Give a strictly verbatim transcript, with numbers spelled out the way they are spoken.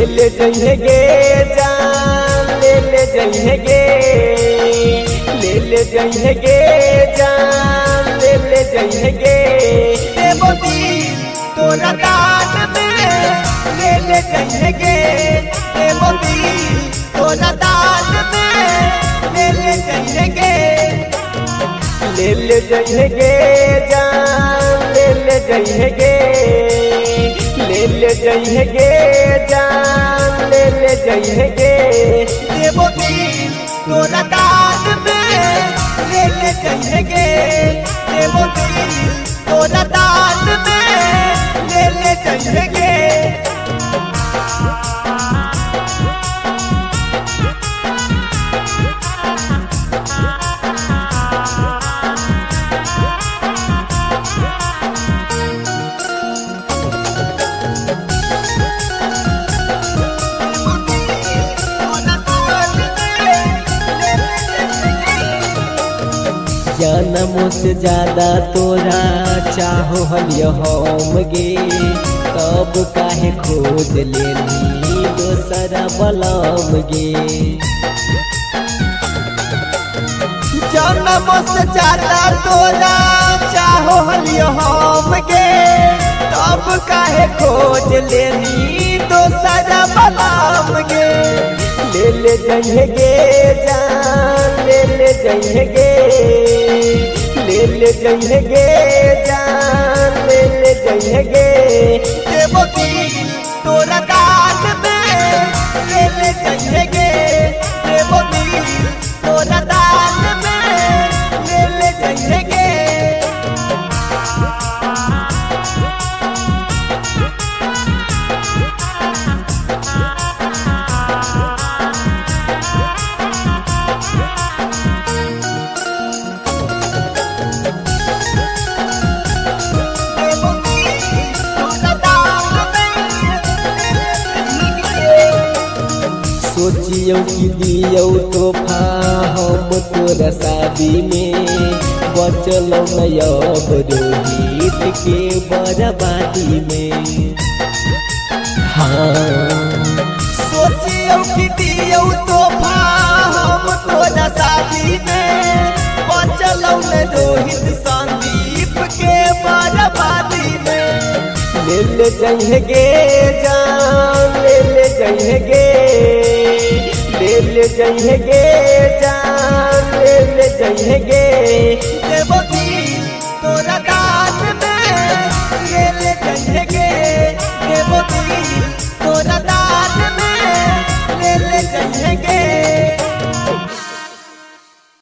ले जइहेगे जान ले ले जइहेगे ले ले जइहेगे जान ले ले जइहेगे देबो दिल तोरा दान में ले ले जइहेगे देबो दिल तोरा दान में ले ले जइहेगे ले ले जइहेगे जान ले ले जइहेगे ले ले जइहेगे जान ले ले जइहेगे देबो दिल तोरा दान में ले ले जइहेगे देबो दिल तोरा दान में ले ले जइहेगे। जनमों से ज्यादा तोरा चाहो हलियो हम गे तब काहे खोज लेनी दोसरा बलम गे। जनमों से ज्यादा तोरा चाहो हलियो हम गे तब काहे खोज लेनी दोसरा बलम गे ले ले जइहेगे जान ले ले जइहेगे ले ले जइहेगे जान ले ले जइहेगे देबो दिल तोरा दान में ले ले जइहेगे देबो दिल तोरा दान में ले ले जइहेगे। सोचियो कि दियो तोहफा हम तोरा शादी में बचलो नयब रोहित के बर्बादी में। हाँ सोचियो कि दियो तोहफा हम तोरा शादी में बचलो न रोहित संदीप के बर्बादी में ले ले जइहेगे जान ले ले जइहेगे ले ले जइहेगे जान ले ले जइहेगे देबो दिल